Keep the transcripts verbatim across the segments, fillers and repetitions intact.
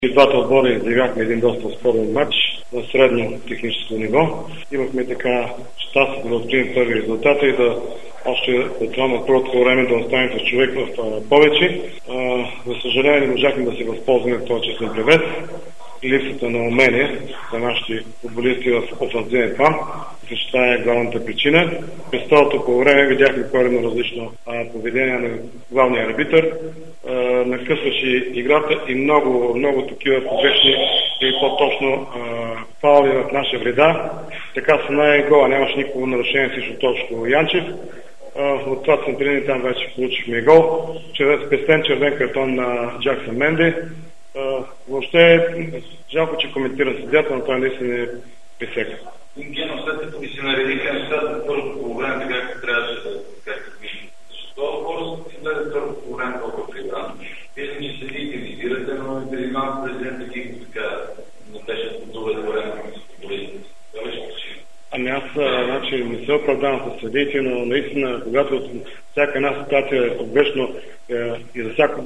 И двата отбора изиграхме един доста спорен матч на средно техническо ниво. Имахме така щастието да открием първи резултата и да още от това на първото време да останем с човек в а, повече. А, за съжаление не можахме да се възползваме в този честен превес. Липсата на умение за нашите футболисти в офанзивен план. Мисля, че това е главната причина. През второто по време видяхме коренно различно а, поведение на главния арбитър. А, накъсваше играта и много, много такива погрешни и по-точно фаули в наша вреда. Така се най гола. Нямаше никакво нарушение срещу Тошко Янчев. Uh, от това центриране там вече получихме гол. Чрез пестен червен картон на Джаксън Менди. Uh, въобще жалко, че коментирам съдията, но той наистина е пресека. Гено, след като ви се наредиха нещата първото по време, както трябваше да кажете ви. Защо хората си гледат първото по време толкова прибрано? Вие сме че седите и визирате, но и преди малко президент такива така не беше удовлетворен с футболистите. Това беше причина. Ами аз значи, не се оправдавам с съдиите, но наистина, когато от всяка една ситуация е погрешно е, и за всяко,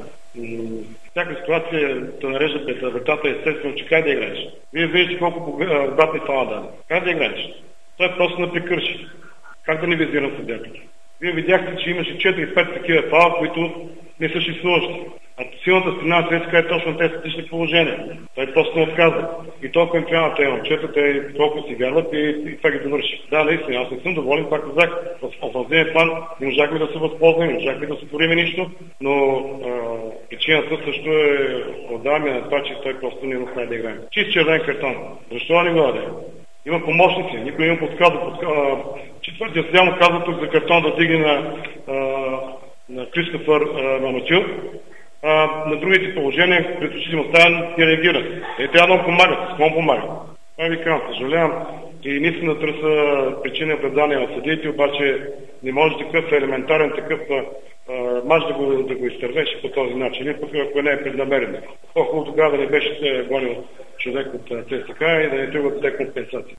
всяка ситуация да нарежда пред вратата, естествено, че как да играеш. Вие виждате колко обратни фала даде. Как да играеш? Той просто не прекърши. Как да не визирам съдията? Вие видяхте, че имаше четири-пет такива фала, които не съществуващи. А силната страна на Светска е точно тези статични положения. Той просто не отказва. И толкова им трябва на тези момчета, те толкова си вярват и, и това ги довърши. Да, наистина, аз не съм доволен, пак казах, в офанзивен план не можахме да се възползваме, не можахме да сътворим нищо, но а, причината също е отдаваме на това, че той просто не успее да играем. Чист червен картон. Защо не го даде? Има помощници, никой не им подсказва. Подсказва. Четвъртия съдия му казва тук за картон да дигне на, а, на Кристофър Маматил. Uh, на другите положения, които ще им оставят, не реагират. Е, трябва да му помагат. С кому помагат? Това ви казвам, съжалявам. И наистина търся причини и оправдания на съдиите, обаче не може такъв елементарен такъв uh, мач да го, да го изтървеш по този начин. И пък ако не е преднамерено. По-хубаво тогава да не беше гонил човек от ЦСКА и да не трябва да даде компенсация.